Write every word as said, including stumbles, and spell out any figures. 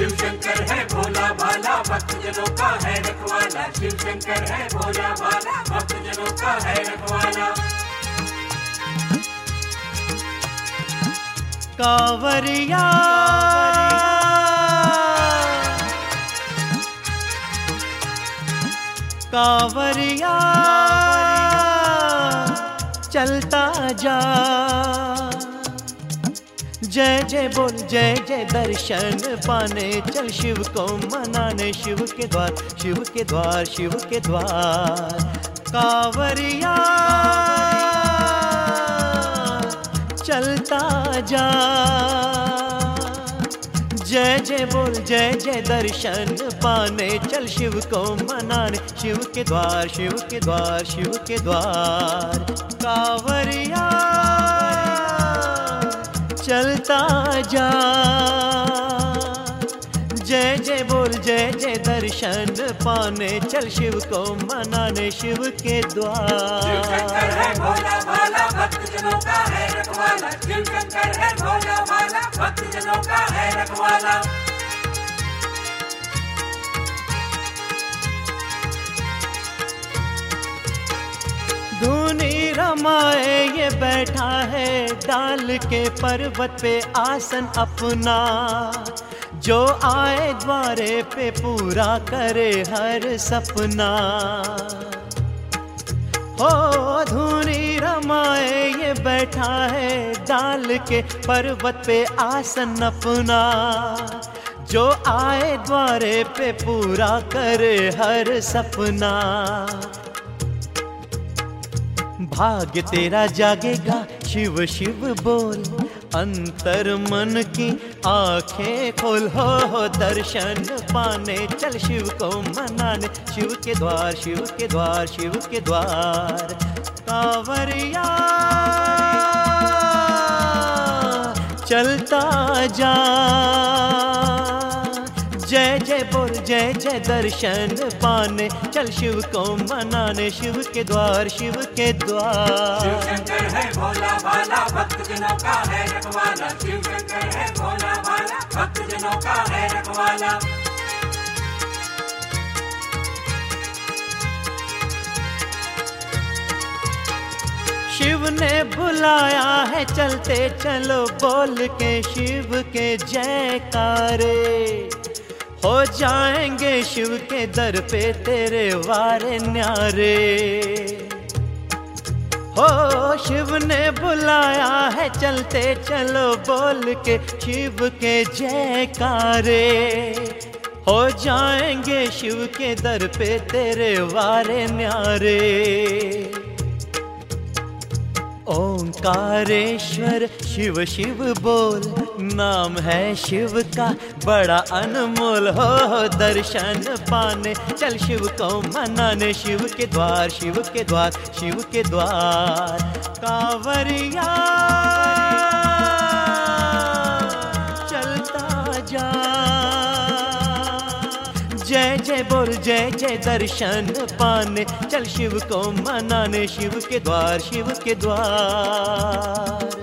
शिव शंकर है भोला भाला, भक्त जनों का है रखवाला। शिव शंकर है भोला भाला, भक्त जनों का है रखवाला। कांवरिया कांवरिया चलता जा, जय जय बोल जय जय दर्शन पाने चल शिव को मनाने। शिव के द्वार शिव के द्वार शिव के द्वार। कांवरिया चलता जा, जय जय बोल जय जय दर्शन पाने चल शिव को मनाने। शिव के द्वार शिव के द्वार शिव के द्वार। कांवरिया चलता जा, जय जय बोल जय जय दर्शन पाने चल शिव को मनाने। शिव के द्वार। शिव शंकर है भोला भाला, भक्त जनों का है रखवाला। शिव शंकर है भोला भाला, भक्त जनों का है रखवाला। धुनी रमाए ये बैठा है डाल के पर्वत पे आसन अपना। जो आए द्वारे पे पूरा करे हर सपना। हो धुनी रमाए ये बैठा है डाल के पर्वत पे आसन अपना। जो आए द्वारे पे पूरा करे हर सपना। भाग्य तेरा जागेगा शिव शिव बोल, अंतर मन की आंखें खोल। हो हो दर्शन पाने चल शिव को मनाने। शिव के द्वार शिव के द्वार शिव के द्वार। कांवरिया चलता जा, जय जय बोल जय जय दर्शन पाने चल शिव को मनाने। शिव के द्वार शिव के द्वार। शिव शंकर है भोला भाला, भक्त जनों का है रखवाला। शिव शंकर है भोला भाला, भक्त जनों का है रखवाला। शिव ने बुलाया है चलते चलो बोल के शिव के जयकारे। हो जाएंगे शिव के दर पे तेरे वारे न्यारे। हो शिव ने बुलाया है चलते चलो बोल के शिव के जयकारे। हो जाएंगे शिव के दर पे तेरे वारे न्यारे। ओंकारेश्वर शिव शिव बोल, नाम है शिव का बड़ा अनमोल। हो दर्शन पाने चल शिव को मनाने। शिव के द्वार शिव के द्वार शिव के द्वार। कांवरिया चलता जा, जय जय बोल जय जय दर्शन पाने चल शिव को मनाने। शिव के द्वार शिव के द्वार।